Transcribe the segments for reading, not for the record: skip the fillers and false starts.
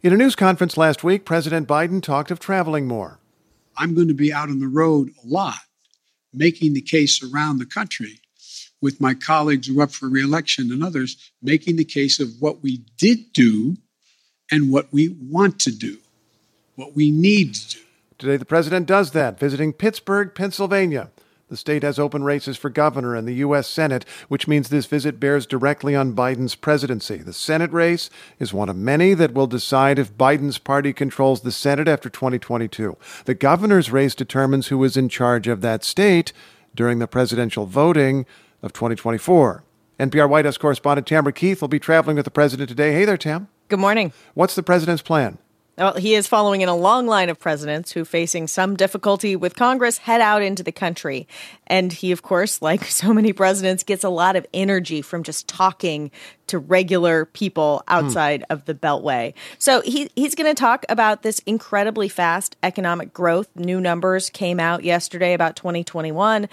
In a news conference last week, President Biden talked of traveling more. I'm going to be out on the road a lot, making the case around the country with my colleagues who are up for re-election and others, making the case of what we did do and what we want to do, what we need to do. Today, the president does that, visiting Pittsburgh, Pennsylvania. The state has open races for governor and the U.S. Senate, which means this visit bears directly on Biden's presidency. The Senate race is one of many that will decide if Biden's party controls the Senate after 2022. The governor's race determines who is in charge of that state during the presidential voting of 2024. NPR White House correspondent Tamara Keith will be traveling with the president today. Hey there, Tam. Good morning. What's the president's plan? Well, he is following in a long line of presidents who, facing some difficulty with Congress, head out into the country. And he, of course, like so many presidents, gets a lot of energy from just talking to regular people outside of the Beltway. So he's going to talk about this incredibly fast economic growth. New numbers came out yesterday about 2021.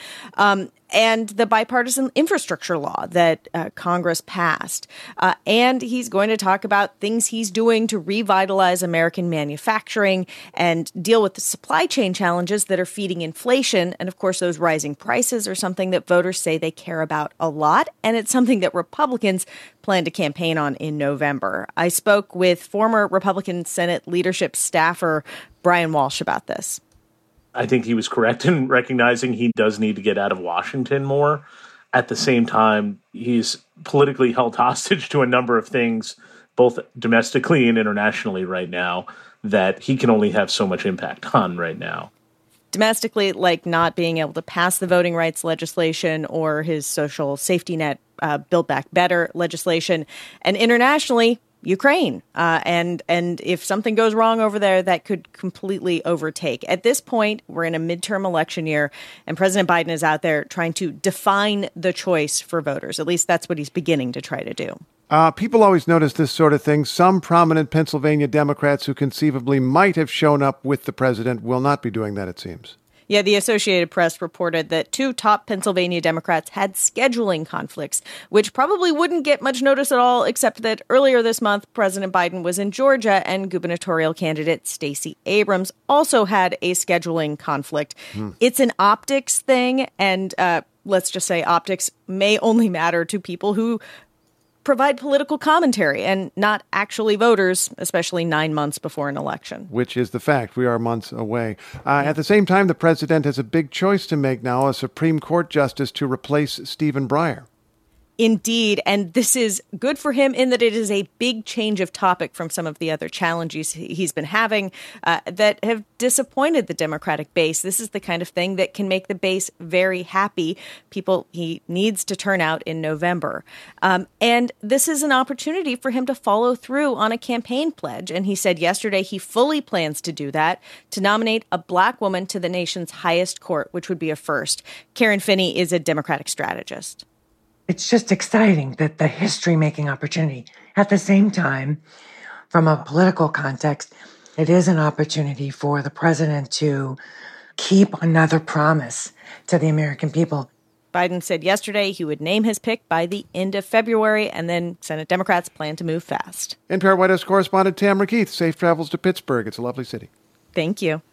And the bipartisan infrastructure law that Congress passed. And he's going to talk about things he's doing to revitalize American manufacturing and deal with the supply chain challenges that are feeding inflation. And of course, those rising prices are something that voters say they care about a lot. And it's something that Republicans plan to campaign on in November. I spoke with former Republican Senate leadership staffer Brian Walsh about this. I think he was correct in recognizing he does need to get out of Washington more. At the same time, he's politically held hostage to a number of things, both domestically and internationally right now, that he can only have so much impact on right now. Domestically, like not being able to pass the voting rights legislation or his social safety net Build Back Better legislation. And internationally, Ukraine. And if something goes wrong over there, that could completely overtake. At this point, we're in a midterm election year, and President Biden is out there trying to define the choice for voters. At least that's what he's beginning to try to do. People always notice this sort of thing. Some prominent Pennsylvania Democrats who conceivably might have shown up with the president will not be doing that, it seems. Yeah, the Associated Press reported that two top Pennsylvania Democrats had scheduling conflicts, which probably wouldn't get much notice at all, except that earlier this month, President Biden was in Georgia and gubernatorial candidate Stacey Abrams also had a scheduling conflict. It's an optics thing, and let's just say optics may only matter to people who provide political commentary and not actually voters, especially 9 months before an election. Which is the fact. We are months away. At the same time, the president has a big choice to make now, a Supreme Court justice to replace Stephen Breyer. Indeed, and this is good for him in that it is a big change of topic from some of the other challenges he's been having that have disappointed the Democratic base. This is the kind of thing that can make the base very happy. People he needs to turn out in November. And this is an opportunity for him to follow through on a campaign pledge. And he said yesterday he fully plans to do that, to nominate a black woman to the nation's highest court, which would be a first. Karen Finney is a Democratic strategist. It's just exciting that the history-making opportunity. At the same time, from a political context, it is an opportunity for the president to keep another promise to the American people. Biden said yesterday he would name his pick by the end of February, and then Senate Democrats plan to move fast. NPR White House correspondent Tamara Keith, safe travels to Pittsburgh. It's a lovely city. Thank you.